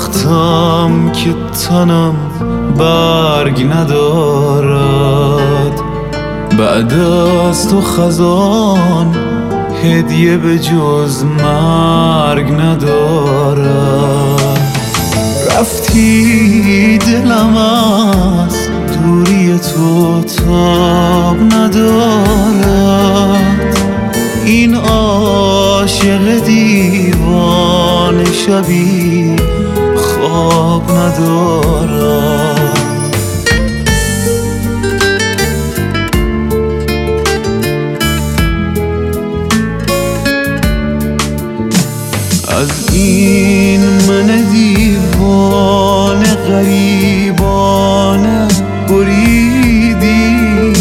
درختم که تنم برگ ندارد، بعد از تو خزان هدیه به جز مرگ ندارد. رفتی دلم از دوری تو تاب ندارد، این عاشق دیوانه شبی خواب ندارد. از این من دیوانه غریبانه بریدی،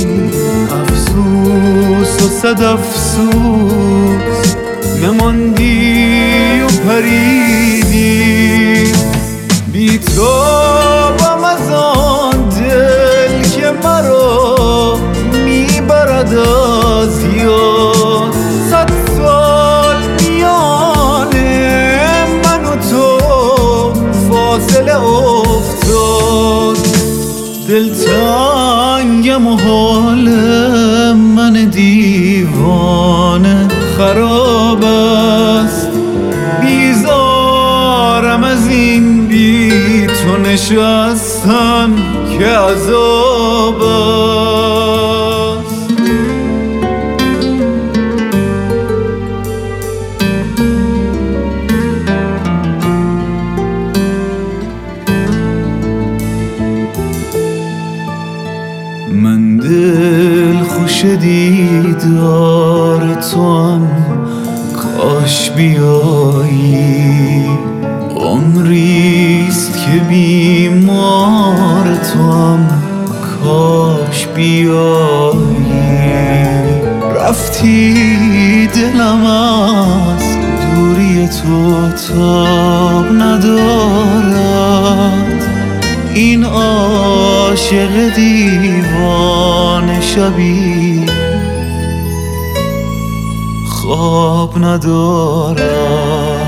افسوس و صد افسوس نماندی و پریدی. بی تو بم از آن دل که مرا میبرد از یاد، 100 سال میان من و تو فاصله افتاد. دلتنگم و حال من دیوانه خراب است، بیزارم از این بی تو نشستن که عذاب است. من دل خوش دیدار توام، کاش بیایی. عمریست که بیمار توام، کاش بیایی. رفتی دلم از دوری تو تاب ندارد، این عاشق دیوانه شبی خواب ندارد.